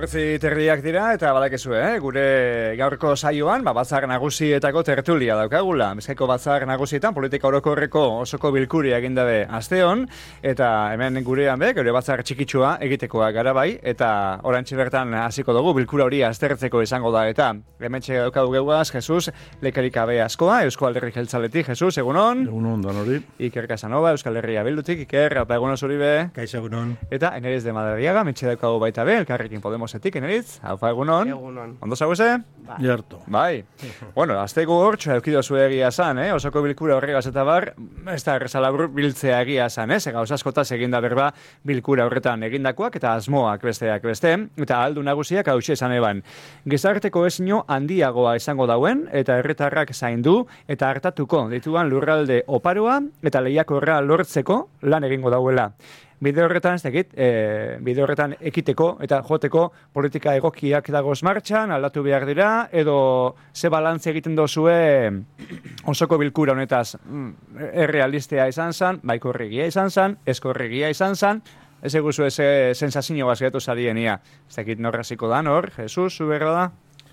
8:30 dira eta badakezue, gure gaurko saioan, batzar nagusietako tertulia daukagula. Bizkaiko batzar nagusietan politika orokorreko osoko bilkuria egin dabe asteon eta hemen gurean gure batzar txikitsua egitekoa gara bai eta orantxe bertan hasiko dugu bilkura hori aztertzeko izango da eta hementxe daukagu geuaz Jesus Lekarikabe askoa Eusko Alderdi Jeltzaletik. Jesus, egunon. Egunon danori. Iker Casanova Euskal Herria Bildutik. Iker, egunon zuri be. Kaixo, egunon. Eta Eneritz de Madariaga, mentxe daukagu baita be, Elkarrekin Podemosetik, Eneritz. Haupa, egunon. Egunon. Ondo zaguze? Jarto. Bai. Bueno, azteko hortxo eukido zu egia zan, osoko bilkura horregaz eta bar, ez da errezala biltzea egia zan, gauz askotaz eginda berba bilkura horretan egindakoak eta asmoak besteak beste, eta aldu nagusiak hau esan eban. Gizarteko ezino handiagoa izango dauen, eta herritarrak zaindu, eta hartatuko dituan lurralde oparoa, eta lehiakorra lortzeko lan egingo dauela. Bide horretan, ez dakit, bide horretan ekiteko eta joteko politika egokiak dagoz martxan, aldatu behar dira, edo ze balantze egiten dozue osoko bilkura honetaz errealistea izan zan, baikorregia izan zan, eskorregia izan zan, ez eguzu eze sensazio bazgetu zarienia. Ez dakit norraziko da, nor, Jesus, zuberra da?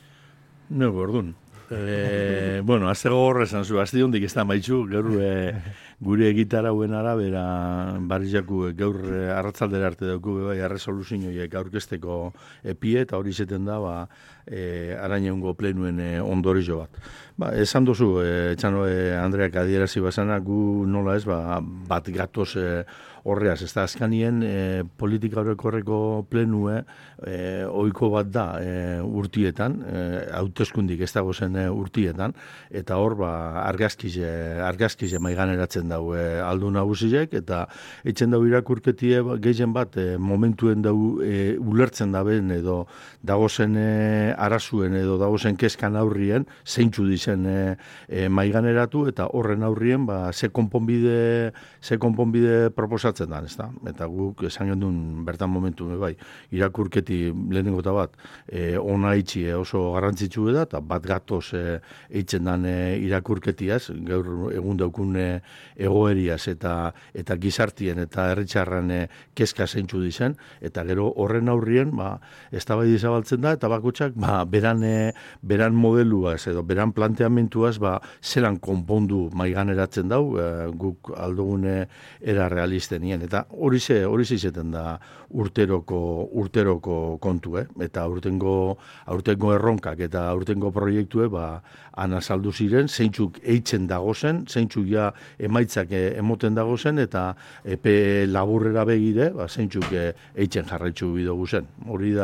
Nego, ordun. Bueno, azte gogorra esan zu, azte hondik ez da maitxu, gaur gure egitarauen arabera barrizaku gaur arratzaldera arte dauku bai arresoluzioiek aurkezteko epie eta hori zeten da arañeungo plenuen ondorio bat. Esan duzu, Txano Andreak adierazi bazana, gu nola ez, bat gatoz horreaz, ez da azkanien politika orokorreko plenue ohiko bat da urtietan, hauteskundik ez dago zen urtietan, eta hor argazkize maiganeratzen dau aldu nagusiek, eta etxen dau irakurketie gehien bat momentuen dau ulertzen daben edo dagozen arazuen edo dagozen keskan aurrien, zeintzu dizen maiganeratu, eta horren aurrien ze konponbide proposatzen da, ezta? Eta guk esan gendun bertan momentu bai, irakurketi lehenengo eta bat, ona itxi oso garrantzitsu da, eta bat gatoz eitzen dan irakurketiaz, gaur egun daukun egoeriaz eta gizartien eta herritxarran keska zeintzu dizen, eta gero horren aurrien, eztabaida zabaltzen da, eta bakotxak, beran modeluaz edo beran planteamentuaz, zelan konpondu maiganeratzen dau, guk aldugune era realistenien, eta hori zeten da urteroko kontu, eta aurtengo erronkak eta aurtengo proiektue, han azaldu ziren, zeintzuk eitzen dagozen, zeintzuk ja emaitzak emoten dagozen, eta epe laburrera begide, zeintzuk eitzen jarraitzu bidogu zen. Hori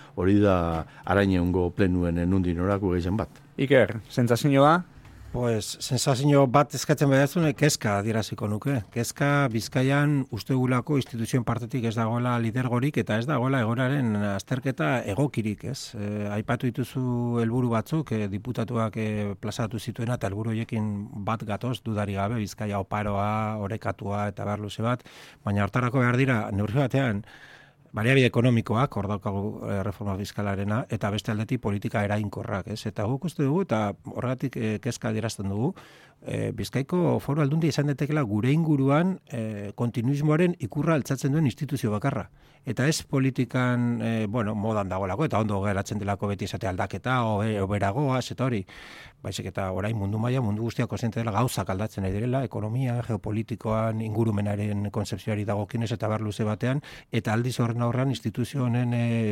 da arañeungo plenuen nundin orako gehien bat. Iker, sentsazioa? Pues, sensazio bat eskatzen badazune, kezka adieraziko nuke. Kezka Bizkaian ustegulako instituzioen partetik ez dagoela lidergorik eta ez dagoela egoraren azterketa egokirik, ez? Aipatu dituzu helburu batzuk, diputatuak plazatu zituena eta helburu horiekin bat gatoz, dudari gabe, Bizkaia oparoa, orekatua eta behar luze bat, baina hortarako behar dira, neurri batean, baliabide ekonomikoak, hor daukagu reforma fiskalarena, eta beste aldetik politika eraginkorrak, ez? Eta guk uste dugu, eta horregatik kezka adierazten dugu, Bizkaiko Foru Aldundia izan daitekeela gure inguruan kontinuismoaren ikurra altzatzen duen instituzio bakarra. Eta ez politikan, modan dagoelako, eta ondo geratzen delako beti esate aldaketa, oberagoaz, eta hori. Baizik eta orain mundu guztiak kontziente dela gauzak aldatzen nahi direla, ekonomia, geopolitikoan, ingurumenaren konzepzioari dagokinez eta bar luze batean, eta aldiz horren aurrean instituzio honen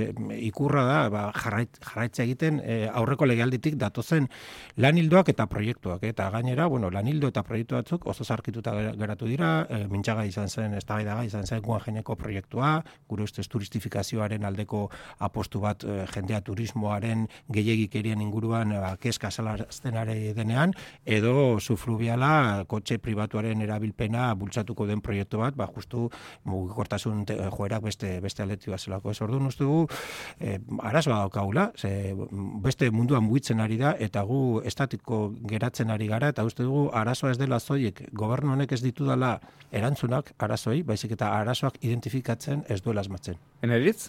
ikurra da, jarraitza egiten aurreko legealditik datozen lanildoak eta proiektuak. Eta gainera, lanildo eta proiektu batzuk oso zarkituta geratu dira, mintxaga izan zen, eztabaidagai izan zen Guggenheimeko proiektua, gure ustez turistifikazioaren aldeko apostu bat jendea turismoaren gehiagikerien inguruan kezka salaztenare denean, edo sufluviala kotxe pribatuaren erabilpena bultzatuko den proiektu bat, justu mugikortasun joerak beste aldetik zelako. Ez orduan uste dugu, arazoa daukagula, beste munduan mugitzen ari da, eta gu estatiko geratzen ari gara, eta uste dugu arazoa ez dela zoiek, gobernu honek ez ditu dela erantzunak arazoi, baizik eta arazoak identifikatzen ez duela asmatzen. Eneritz?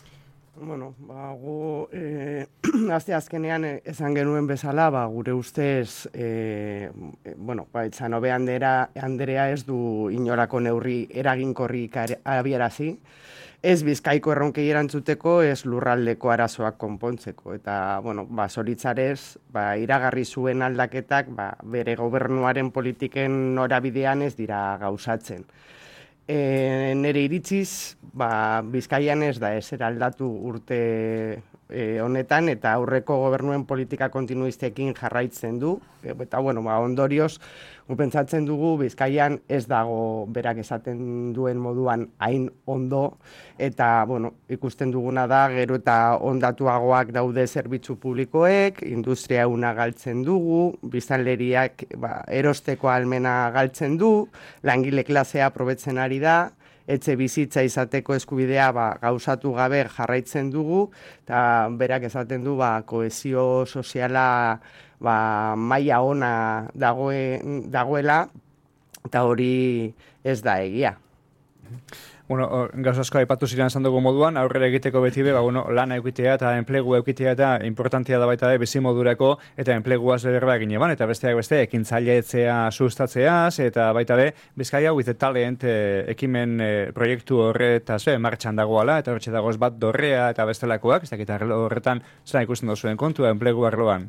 Gu azkenean esan genuen bezala, gure ustez, Txanobe Andrea ez du inolako neurri eraginkorrik abiarazi, ez Bizkaiko erronkei erantzuteko, ez lurraldeko arazoak konpontzeko. Eta, bueno, zoritzarez, iragarri zuen aldaketak, bere gobernuaren politiken norabidean ez dira gauzatzen. Nere iritziz, Bizkaian ez da ezer aldatu urte honetan, eta aurreko gobernuen politika kontinuistekin jarraitzen du, eta ondorioz, pentsatzen dugu Bizkaian ez dago berak esaten duen moduan hain ondo, eta ikusten duguna da gero eta ondatuagoak daude zerbitzu publikoek, industria ehuna galtzen dugu, biztanleriak erosteko ahalmena galtzen du, langile klasea probetzen ari da, etxe bizitza izateko eskubidea gauzatu gabe jarraitzen dugu, eta berak esaten du kohesio soziala maila ona dagoela, eta hori ez da egia. Gauz asko aipatu ziren esan dugu moduan, aurrera egiteko beti lana eukitea eta enplegu eukitea eta importantia da baita bizimodurako eta enpleguaz berba egin eban, eta besteak beste ekintzailetzea sustatzeaz, eta baita be, Bizkaia with the talent ekimen proiektu horretaz martxan dagoala, eta horretxe dagoz bat dorrea eta bestelakoak, ez dakit horretan zela ikusten duzuen kontua enplegu arloan.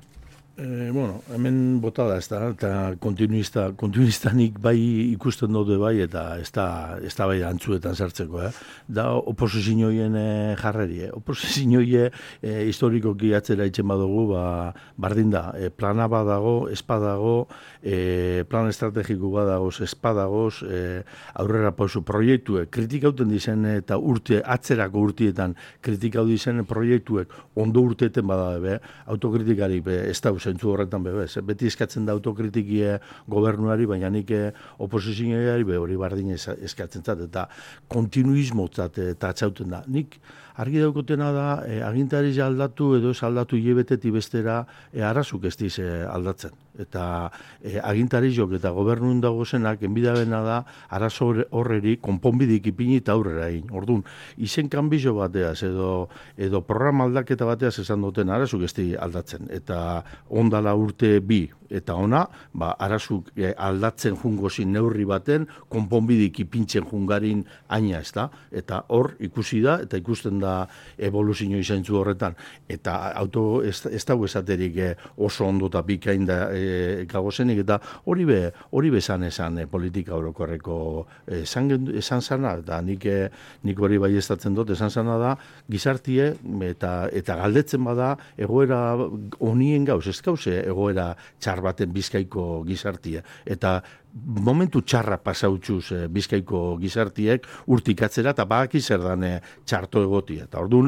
Hemen bota da, eta kontinuistanik bai ikusten dute bai, eta ez da bai antzuetan sartzeko, Da oposizioen jarreri, oposizioie historikoki atzera itzen badugu, bardin da, plana badago, espadago, plan estrategiko badagoz, espadagoz, aurrera pausu proiektuek, kritikauten dizen eta atzerako urtietan kritikau dizen proiektuek ondo urteten badabe, autokritikari ez da zentzu horretan bebez. Beti eskatzen da autokritikie gobernuari, baina nik oposizioari hori bardin eskatzen zat, eta kontinuismotzat eta atzauten da. Nik argi daukotena da, agintari aldatu edo ez aldatu hilebeteti bestera arazuk ez diz aldatzen. Eta agintari jok eta gobernuen dagozenak enbidabena da arazo horreri konponbidik ipini eta aurrera egin. Orduan, izen kanbizo bateaz edo programa aldaketa bateaz esan duten arazuk ez di aldatzen. Eta ondala urte bi eta ona, arazuk aldatzen jungozin neurri baten, konponbidik ipintzen jungarin aina ez da. Eta hor ikusi da, eta ikusten da evoluzio izantzu horretan. Eta ez dago esaterik oso ondo eta bikain da gagozenik, eta hori bezan politika orokorreko esan zana, eta nik hori bai estatzen dut, esan zana da, gizartie, eta galdetzen bada, egoera honien gauz, ez gauze egoera txar baten Bizkaiko gizartie, eta momentu txarra pasautzuz Bizkaiko gizartiek urtik atzera eta badaki zer dan txarto egotia. Eta orduan,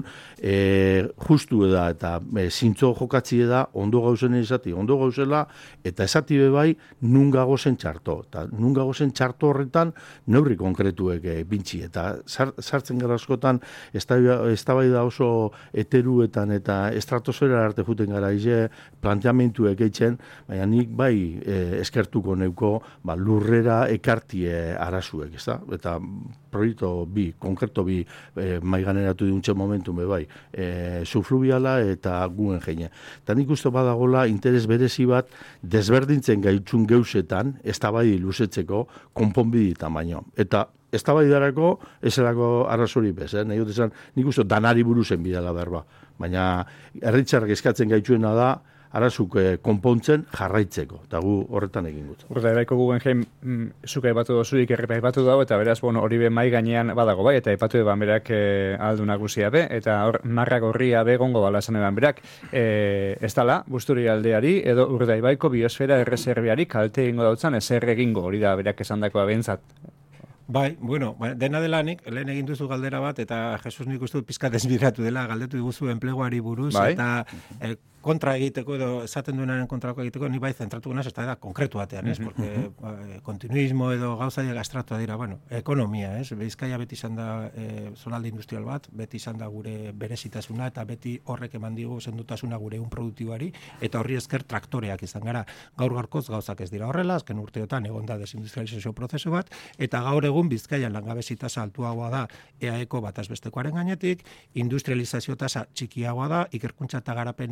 justu da eta zintzo jokatzi da ondo gauzen izati, ondo gauzela eta esati bebai nun gagozen txarto. Eta nun gagozen txarto horretan neurri konkretuek bintzi. Eta sartzen gara askotan eztabaida oso eteruetan eta estratosfera arte juten gara planteamentuek eitzen, baina nik bai eskertuko neuko lurrera ekartie arazuek, ez da? Eta proiektu konkreto maiganeratu diuntxe momentu bai, subfluviala eta guen jeine. Eta nik uste badagola interes berezi bat desberdintzen gaitzun geusetan, eztabaidi luzetzeko konponbiditan baino. Eta eztabaidarako ezelako arrazori bez, nahi dut esan, nik uste danari buruzen bidala berba. Baina herritzarrak eskatzen gaitzuena da, arazuk konpontzen jarraitzeko, eta gu horretan egin gut. Horta, eraiko Guggenheim zuka aipatu dozurik errepa aipatu dago, eta beraz, hori be mai gainean badago bai, eta aipatu eban berak aldu nagusia be, eta marrak horria be gongo bala esan eban berak, ez dala, Busturi aldeari, edo Urdaibaiko biosfera erreserbiari kalte egingo dautzan, ezer egingo hori da berak esan dakoa behintzat. Bai, dena delanik, lehen egin duzu galdera bat, eta Jesus nik uste dut pizkat desbideratu dela, galdetu diguzu enpleguari buruz, bai? Eta kontra egiteko edo esaten duenaren kontrako egiteko ni bai zentratuko naz, ez da konkretu batean, ez? Porque kontinuismo edo gauzaiek abstraktua dira, ekonomia, ez? Bizkaia beti izan da zonalde industrial bat, beti izan da gure berezitasuna, eta beti horrek eman digu sendotasuna gure ehun produktiboari, eta horri esker traktoreak izan gara. Gaur gaurkoz gauzak ez dira horrela, azken urteotan egon da desindustrializazio prozesu bat, eta gaur egun Bizkaian langabezi tasa altuagoa da EAEko bataz bestekoaren gainetik, industrializazio tasa txikiagoa da, ikerkuntza eta garapenean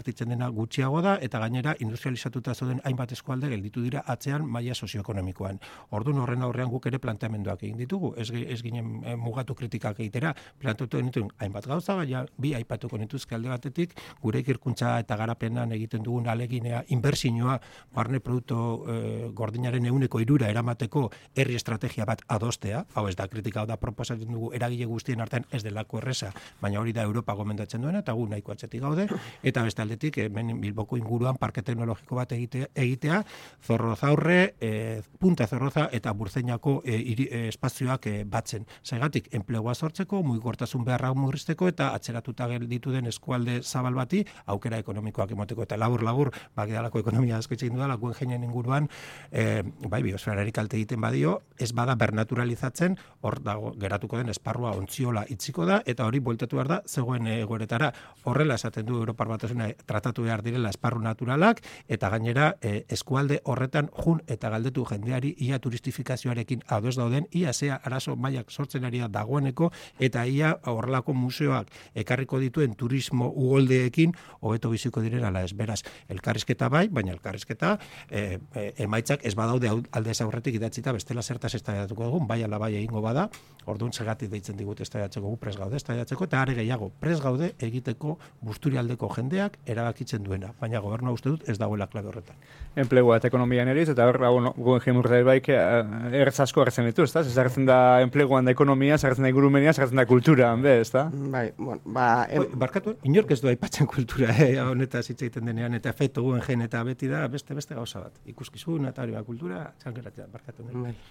inbertitzen dena gutxiago da, eta gainera industrializatuta zauden hainbat eskualde gelditu dira atzean maila sozioekonomikoan. Orduan horren aurrean guk ere planteamenduak egin ditugu, ez ginen mugatu kritikak egitera, planteatu genituen hainbat gauza, baina bi aipatuko nituzke alde batetik, gure ikerkuntza eta garapenan egiten dugun aleginea, inbertsioa, barne produktu gordinaren 3% eramateko herri estrategia bat adostea, hau ez da kritika, hau da proposatzen dugu eragile guztien artean ez delako erresa, baina hori da Europa gomendatzen duena, eta gu nahiko atzetik gaude, eta beste aldetik, hemen Bilboko inguruan parke teknologiko bat egitea, Zorrozaurre, Punta Zorroza eta Burzeinako espazioak batzen. Zaigatik, enplegua sortzeko, mugikortasun beharra murrizteko eta atzeratuta gelditu den eskualde zabal bati aukera ekonomikoak emoteko. Eta labur, bakidalako ekonomia asko itxegin dudala, Guggenheim inguruan, biosferari kalte egiten badio, ez bada bernaturalizatzen, hor dago geratuko den esparrua ontziola itziko da, eta hori bueltatu behar da, zegoen egoeretara. Horrela esaten du Europar Batasuna tratatu behar direla esparru naturalak, eta gainera eskualde horretan jun eta galdetu jendeari ia turistifikazioarekin ados dauden, ia zea arazo mailak sortzen ari da dagoeneko, eta ia horrelako museoak ekarriko dituen turismo ugoldeekin hobeto biziko direla ala ez. Beraz, elkarrizketa bai, baina elkarrizketa emaitzak ez badaude aldez aurretik idatzita bestela zertaz eztabaidatuko dugun, bai ala bai egingo bada, orduan segatik deitzen digut eztabaidatzeko, gu prest gaude eztabaidatzeko, eta are gehiago prest gaude egiteko Busturialdeko jendeak erabakitzen duena, baina gobernua uste dut ez dagoela klabe horretan. Enplegua eta ekonomian eriz, eta hor, Guggenheim Urdaibaik ertz asko hartzen ditu, ezta? Zertzen da enpleguan da ekonomia, zertzen da ingurumenia, zertzen da kulturan, ezta? Bai, barkatu, inork ez du aipatzen kultura, honetaz hitz egiten denean, eta efektu Guggenheim eta beti da beste gauza bat. Ikuskizun eta hori kultura, txankeratzen, barkatu.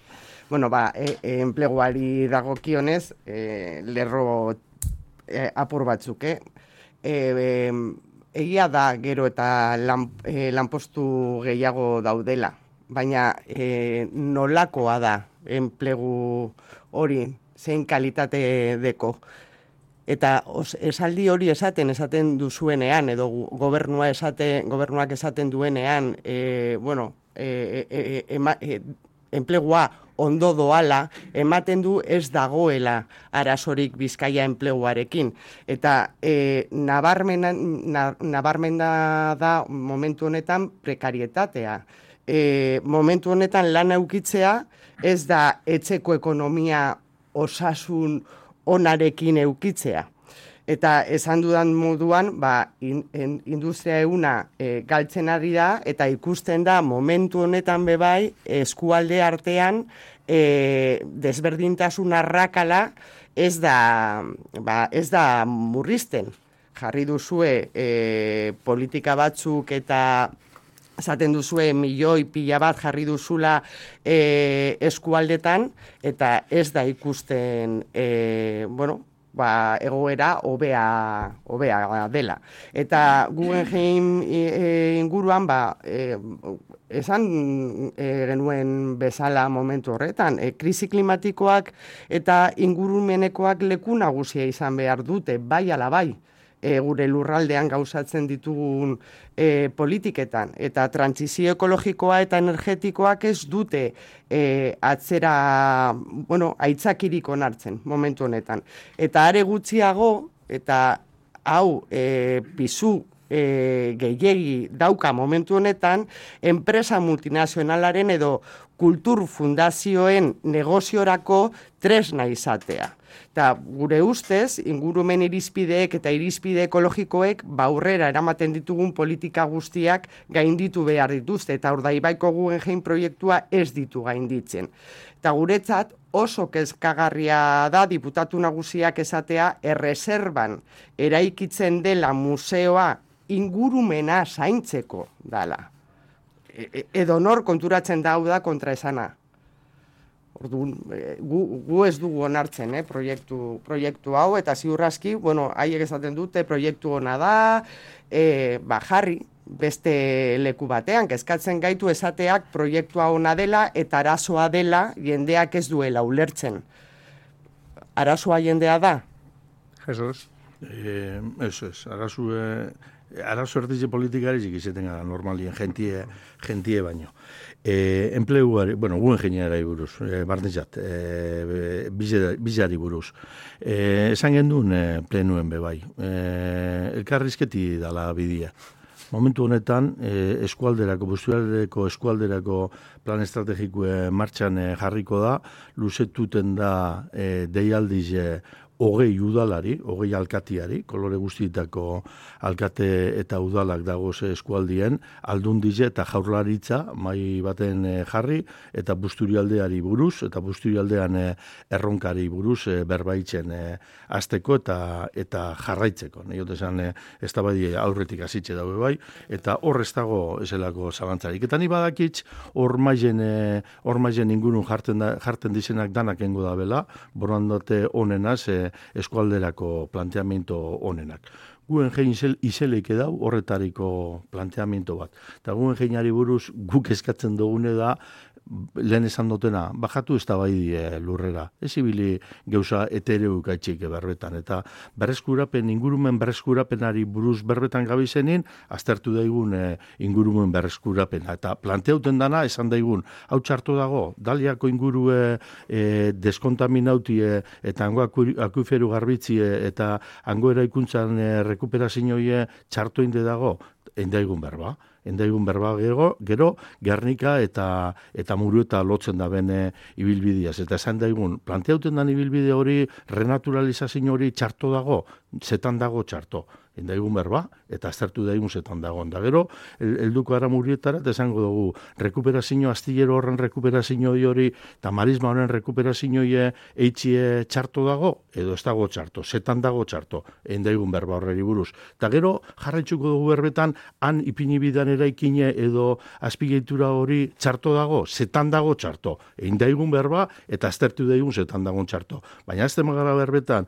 Enpleguari dagokionez, lerro apur batzuk, egia da gero eta lanpostu gehiago daudela, baina nolakoa da enplegu hori, zein kalitate deko. Eta esaldi hori esaten duzuenean, edo gobernuak esaten duenean, enplegua ondo doala, ematen du ez dagoela arazorik Bizkaia enpleguarekin. Eta nabarmena da momentu honetan prekarietatea. Momentu honetan lan eukitzea ez da etxeko ekonomia osasun onarekin eukitzea. Eta esan dudan moduan, industria euna galtzen ari da, eta ikusten da momentu honetan bebai eskualde artean desberdintasun arrakala ez da murrizten. Jarri duzue politika batzuk eta esaten duzue pila bat jarri duzula eskualdetan, eta ez da ikusten, egoera hobea dela. Eta Guggenheim inguruan, esan genuen bezala momentu horretan, krisi klimatikoak eta ingurumenekoak leku nagusia izan behar dute, bai ala bai, gure lurraldean gauzatzen ditugun politiketan. Eta trantsizio ekologikoa eta energetikoak ez dute aitzakirik onartzen momentu honetan. Eta are gutxiago, eta hau pisu gehiegi dauka momentu honetan, enpresa multinazionalaren edo kultur fundazioen negoziorako tresna izatea. Eta gure ustez, ingurumen irizpideek eta irizpide ekologikoek aurrera eramaten ditugun politika guztiak gainditu behar dituzte, eta Urdaibaiko Guggenheim proiektua ez ditu gainditzen. Eta guretzat oso kezkagarria da diputatu nagusiak esatea erreserban eraikitzen dela museoa ingurumena zaintzeko dala. Edonor konturatzen da kontraesana. Orduan, gu ez dugu onartzen proiektu hau, eta ziurraski, haiek esaten dute proiektu ona da, jarri beste leku batean, kezkatzen gaitu esateak proiektua ona dela eta arazoa dela jendeak ez duela ulertzen. Arazoa jendea da? Jesus. Ez, arazo erdize politikari zikizeten gara normalien, jentie baino. Enpleguari, Guggenheimari buruz, barnezat, bizari buruz. Esan gendun plenuen bebai. Elkarrizketi dala bidia. Momentu honetan, eskualderako plan estrategiko martxan jarriko da, luzetuten da deialdiz 20 udalari, 20 alkatiari, kolore guztietako alkate eta udalak dagoz eskualdien, aldundize eta jaurlaritza mai baten jarri, eta busturialdeari buruz, eta busturialdean erronkari buruz berbaitzen azteko eta jarraitzeko. Niote esan, ez da bai aurretik azitxe dago bai, eta hor ez dago eselako zabantzarik. Eta ni badakitz, hor maizen ingurun jarten dizenak danak engo da bela, borandate honenaz, eskualderako planteamiento honenak. Guen jein izeleik edau horretariko planteamiento bat. Eta guen jeinari buruz guk eskatzen dugune da, lehen esan dutena, bajatu ez da bai lurrera. Ez ibili gauza etereuk aitxik berbetan. Eta ingurumen berreskurapenari buruz berbetan gabizenin, aztertu daigun ingurumen berreskurapena. Eta planteauten dana, esan daigun, hau txarto dago, daliako ingurue deskontaminautie eta hango akuiferu garbitzie eta hango eraikuntzan rekuperazioie txarto inde dago, endaigun berba. Endaigun berba gero Gernika eta Murueta lotzen da bene ibilbideaz. Eta esan daigun, planteauten dan ibilbide hori, renaturalizazio hori txarto dago, zetan dago txarto. Endaigun berba, eta aztertu daigun zetan dagoen. Da gero, helduko ara Murietara, eta esango dugu, rekuperazio, astillero horren rekuperazio hori, eta marisma horren rekuperazio eitxie txarto dago, edo ez dago txarto, zetan dago txarto, endaigun berba horreri buruz. Eta gero, jarraitzuko dugu berbetan, han ipinibidan eraikine edo azpigeitura hori txarto dago, zetan dago txarto. Endaigun berba, eta aztertu daigun zetan dagoen txarto. Baina ez demagara berbetan,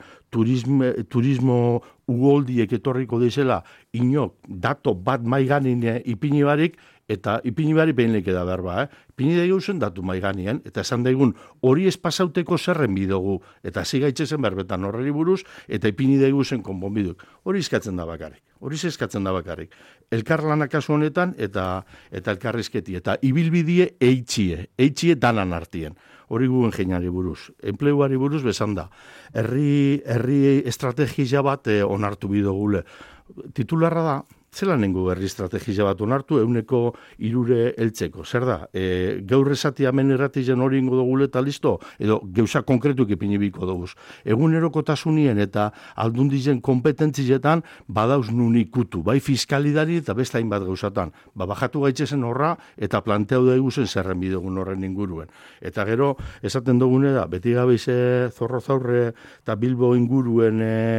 turismo ugoldiek etorriko dizela, inok dato bat maiganin ipini barik, eta ipini barik behin leke da berba. Ipini daigu zen datu maiganien, eta esan daigun hori espasauteko zerren bidogu, eta zigaitzezen berbetan horreri buruz, eta ipini daigu zen konponbiduk. Hori eskatzen da bakarrik. Elkarlana kasu honetan, eta elkarrizketi, eta ibilbidie eitxie danan artien. Hori guen jeinari buruz. Enpleguari buruz bezan da. Herri estrategia bat onartu bidogule. Titularra da, zelan nengo herri estrategia bat onartu, 3% heltzeko. Zer da, gaur esati hemen erratizen hori ingo dugule eta listo, edo gauza konkretuk ipinibiko duguz. Egunerokotasunien eta aldundizen kompetentzietan badauz nun ikutu, bai fiskalidari eta beste hainbat gauzatan. Bajatu gaitzezen horra eta planteau daiguzen zerren bidegun horren inguruen. Eta gero, esaten dugune da, beti gabiz Zorro Zaurre eta Bilbo inguruen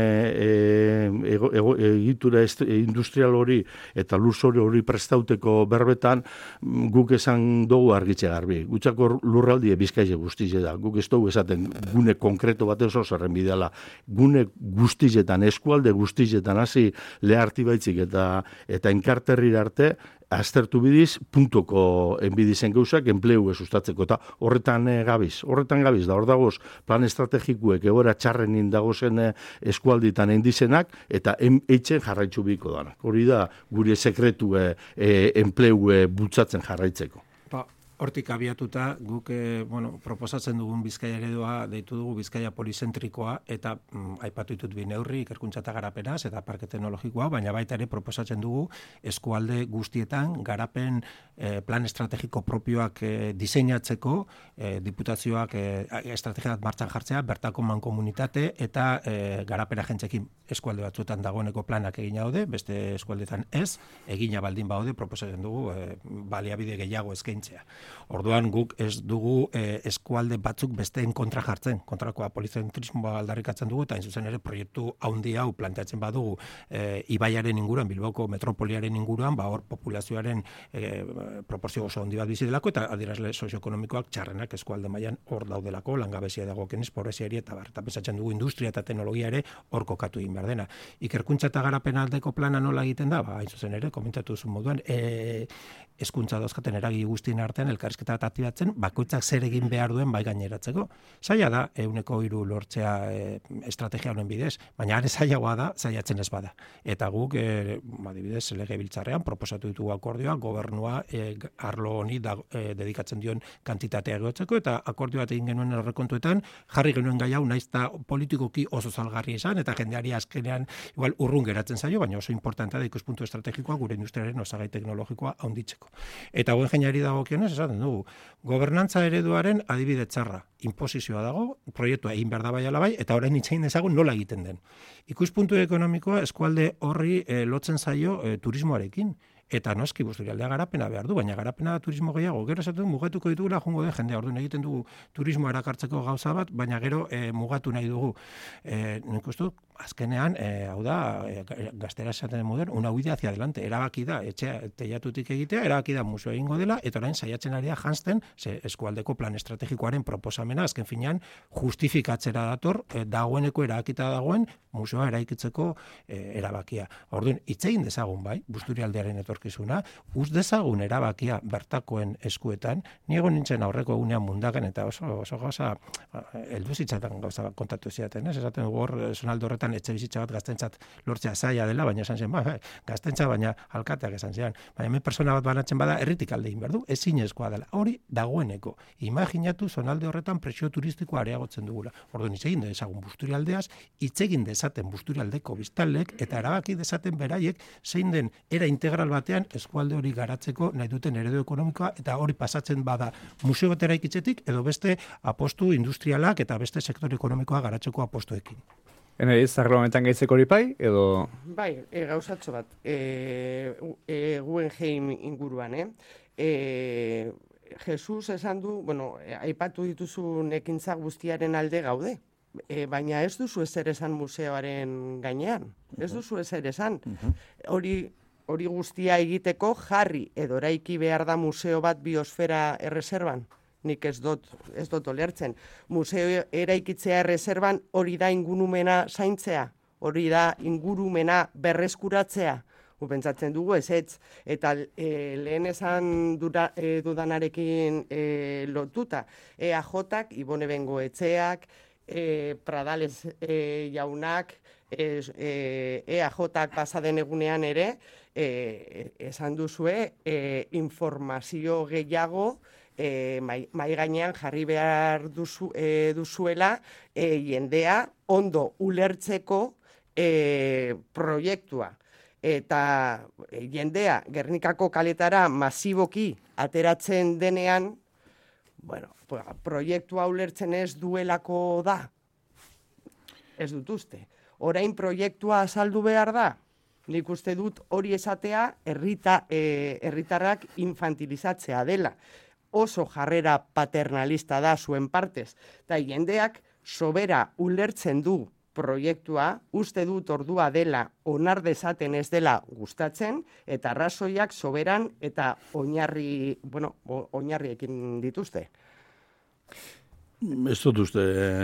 egitura industrial hori eta lurzore hori prestauteko berbetan guk esan dugu argitze garbi. Gutxako lurraldie Bizkaia guztize da. Guk ez dugu esaten gune konkreto bat oso zerren bidela. Gune guztizetan, eskualde guztizetan hasi leharti baitzik eta enkarterri arte aztertu bidiz, puntuko enbidizen gauzak, enplegu sustatzeko, eta horretan gabiz, da hor dagoz, plan estrategikuek egora txarren indagozen eskualditan endizenak, eta eitzen jarraitzu biko danak. Hori da, gure sekretu enplegu bultzatzen jarraitzeko. Hortik abiatuta, guk proposatzen dugun Bizkaia eredua deitu dugu Bizkaia polizentrikoa, eta aipatu ditut bi neurri, ikerkuntza eta garapenaz, eta parke teknologikoa, baina baita ere proposatzen dugu eskualde guztietan garapen plan estrategiko propioak diseinatzeko, diputazioak estrategia bat martxan jartzea, bertako mankomunitate eta garapen agentzekin eskualde batzuetan dagoeneko planak egina daude, beste eskualdetan ez, egina baldin baude proposatzen dugu baliabide gehiago eskaintzea. Orduan guk ez dugu eskualde batzuk besteen kontra jartzen, kontrakoa polizentrismoa aldarrikatzen dugu, eta zuzen ere proiektu handi hau planteatzen badugu ibaiaren inguruan, Bilboko metropoliaren inguruan, hor populazioaren proporzio oso handi bat bizi delako, eta adierazle sozioekonomikoak txarrenak eskualde mailan hor daudelako, langabezia dagokenez, pobreziari eta pensatzen dugu industria eta teknologia ere hor kokatu egin behar dena. Ikerkuntza eta garapen aldeko plana nola egiten da? Hain zuzen ere, komentatu zuen moduan, hezkuntza dauzkaten eragile guztien artean elkarrizketa bat aktibatzen, bakoitzak zer egin behar duen bai gaineratzeko. Zaila da, 100% lortzea estrategia honen bidez, baina are zailagoa da, zailatzen ez bada. Eta guk, adibidez, legebiltzarrean proposatu ditugu akordioa, gobernua arlo honi dedikatzen dion kantitatea egotzeko, eta akordio bat egin genuen aurrekontuetan, jarri genuen gai hau naiz eta politikoki oso salgarri izan, eta jendeari azkenean igual urrun geratzen zaio, baina oso importantea da ikuspuntu estrategikoa gure industriaren osagai teknologikoa handitzeko. Eta guen jeinari dagokionez, esaten dugu, gobernantza ereduaren adibide txarra, inposizioa dago, proiektua egin behar da bai ala bai, eta orain itxein dezagun nola egiten den. Ikuspuntu ekonomikoa eskualde horri lotzen zaio turismoarekin. Eta noski busturialdea garapena behar du, baina garapena da turismo gehiago. Gero esaten mugatuko ditugula jungo den jendea. Orduan egiten dugu turismo erakartzeko gauza bat, baina gero mugatu nahi dugu. Nik uste dut, azkenean, hau da, gaztera esaten modern, una huida hacia adelante. Erabaki da, etxea teiatutik egitea, erabaki da museo egingo dela, eta orain saiatzen ari da janzten, eskualdeko plan estrategikoaren proposamena, azken finean, justifikatzera dator, dagoeneko erabakita dagoen, museoa eraikitzeko erabakia. Orduan, itzein dezagun bai, busturialdearen etorkizuna, uz dezagun erabakia bertakoen eskuetan, niego nintzen aurreko egunean mundakan, eta oso gauza, heldu zitzatan gauza kontatu ziaten, esaten hor, zonaldo horretan etxe bizitza bat gaztentzat lortzea zaila dela, baina esan zen, gaztentza baina alkateak esan zian, baina hemen persona bat banatzen bada herritik alde egin behar du, ezinezkoa dela, hori dagoeneko. Imaginatu zonalde horretan presio turistikoa areagotzen dugula. Orduan hitz egin dezagun busturialdeaz, hitz egin dezaten busturialdeko biztanlek eta erabaki dezaten beraiek zein den era integral batean eskualde hori garatzeko nahi duten eredu ekonomikoa eta hori pasatzen bada museo bat eraikitzetik edo beste apostu industrialak eta beste sektore ekonomikoa garatzeko apostuekin. Eneriz, arlo honetan gaitzeko hori pai, edo... Bai, gauzatxo bat, Guggenheim inguruan, Jesus esan du, aipatu dituzun ekintzak guztiaren alde gaude, baina ez duzu ezer esan museoaren gainean, ez duzu ezer esan. Hori guztia egiteko jarri edo eraiki behar da museo bat biosfera erreserban. Nik ez dut olertzen. Museo eraikitzea erreserban hori da ingurumena zaintzea, hori da ingurumena berreskuratzea. Pentsatzen dugu ez, eta lehen esan dudanarekin lotuta. EAJak, Ibone Bengoetxeak, Pradales jaunak, EAJak pasaden egunean ere, esan duzue, informazio gehiago mai gainean jarri behar duzuela jendea ondo ulertzeko proiektua. Eta jendea Gernikako kaletara masiboki ateratzen denean, proiektua ulertzen ez duelako da. Ez dut uste. Orain proiektua azaldu behar da. Nik uste dut hori esatea herritarrak infantilizatzea dela. Oso jarrera paternalista da zuen partez. Eta jendeak sobera ulertzen du proiektua, uste dut ordua dela onar dezaten ez dela gustatzen, eta arrazoiak soberan eta oinarriekin dituzte. Ez dut uste,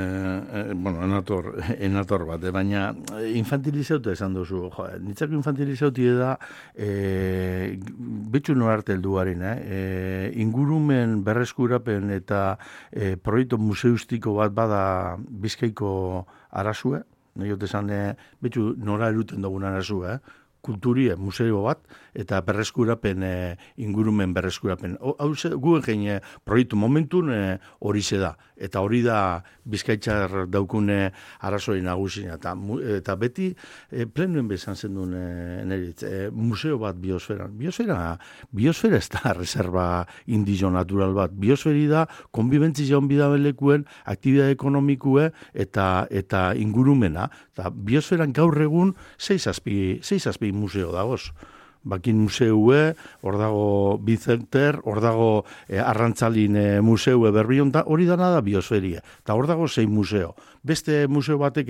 enator bat, baina infantilizauta esan duzu. Nitzako infantilizauti da betxu norarte helduaren, ingurumen berreskurapen eta proiektu museustiko bat bada Bizkaiko arazue, nahi esan betxu nora eruten dugun arazue, kulturie museo bat eta berreskurapen ingurumen berreskurapen. Hau Guggenheim proiektu momentun hori da. Eta hori da Bizkaitzar daukune arazoi nagusina. Eta beti plenuen bezan zendun neritz. Museo bat biosferan. Biosfera ez da reserva indizo natural bat. Biosferi da konbibentzia onbidabelekuen, aktibidade ekonomikue eta ingurumena. Eta biosferan gaur egun 6 museo dagoz. Bakin museue, hor dago Bizenter, hor dago Arrantzalin museue Berbion, hori dana da biosferia. Eta hor dago 6 museo. Beste museo batek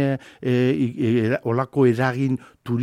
olako eragin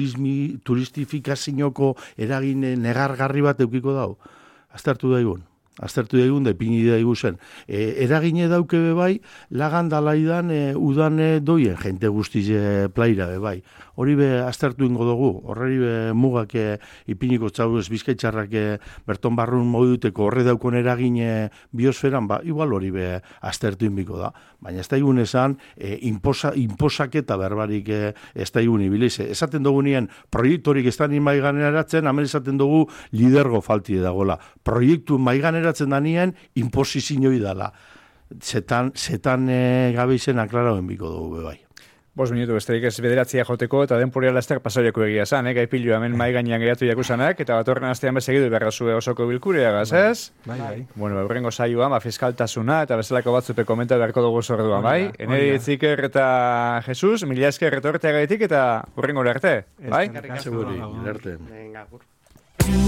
turistifikazioko eragin negargarri bat eukiko dau. Aztertu daigun. aztertu daigun, da ipini daigu zen. Eragine dauke bai, lagan dalaidan udan doien, jente guztiz plaira bai. Hori be aztertu ingo dugu, horreri be mugak ipiniko txauz bizkaitxarrak berton barrun moduteko horre daukon eragine biosferan, igual hori be aztertu inbiko da. Baina ez da igun esan, inposaketa berbarik ez da igun ibilize. Esaten dugu nien, proiektorik ez da ni maiganeratzen, hemen esaten dugu lidergo falti dagoela. Proiektu maiganeratzen da nien, imposizioi dala. Zetan gabe izen aklarauen biko dugu bai. 5 minutu besterik ez bederatzia joteko eta denporia laster pasaileko egia zan, gaipilu hemen mai gainean geratu jakusanak, eta batorren astean besegidu berrazue osoko bilkureagaz, ez? Bai. Bueno, aurrengo saioan, fiskaltasuna eta bezalako batzupe komenta beharko dugu zorduan, bai? Eneri Etziker eta Jesus, mila esker retorteagaitik eta hurrengo arte, bai? Seguri, arte. Venga, agur.